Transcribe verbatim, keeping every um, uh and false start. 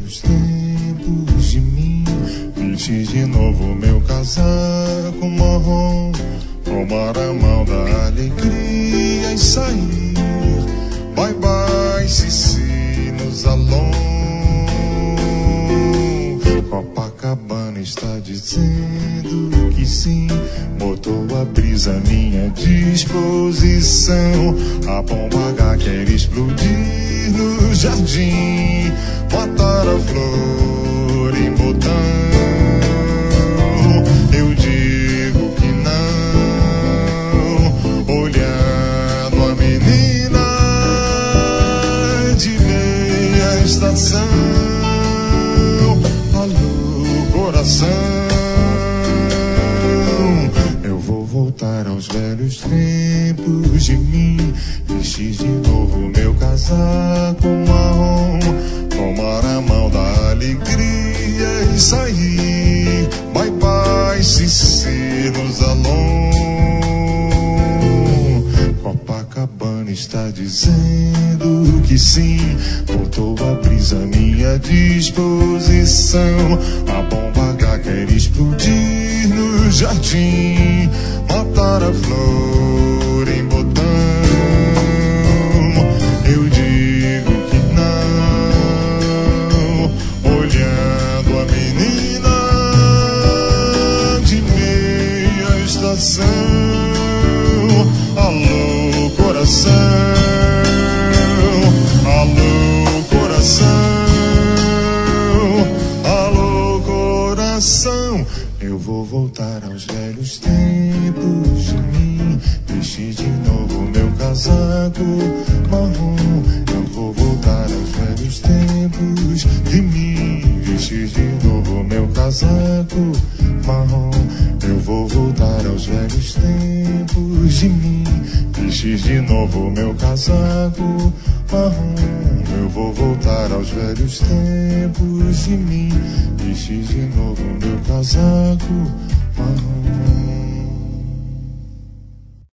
velhos tempos de mim, vestir de novo meu casaco marrom, tomar a mão da alegria e sair. Bye bye, Cici, nos along. Copacabana está dizendo que sim, botou a brisa à minha disposição. A bomba H quer explodir no jardim, matar a flor em botão. Eu digo que não, olhando a menina de meia estação. Alô, coração, eu vou voltar aos velhos tempos de mim, vestir de novo meu casaco marrom, tomar a mão da alegria e sair. Bye bye, Cici, nos along. Copacabana está dizendo que sim, botou a brisa à minha disposição. A bomba H quer explodir no jardim, matar a flor em botão. Eu digo que não, olhando a menina de meia estação. Alô, coração, alô, coração, alô, coração. Eu vou voltar aos velhos tempos de mim, vestir de novo meu casaco marrom. Eu vou voltar aos velhos tempos de mim, vestir de novo meu casaco marrom. Eu vou voltar aos velhos tempos de mim, vestir de novo meu casaco marrom. Eu vou voltar aos velhos tempos de mim, vestir de novo meu casaco marrom.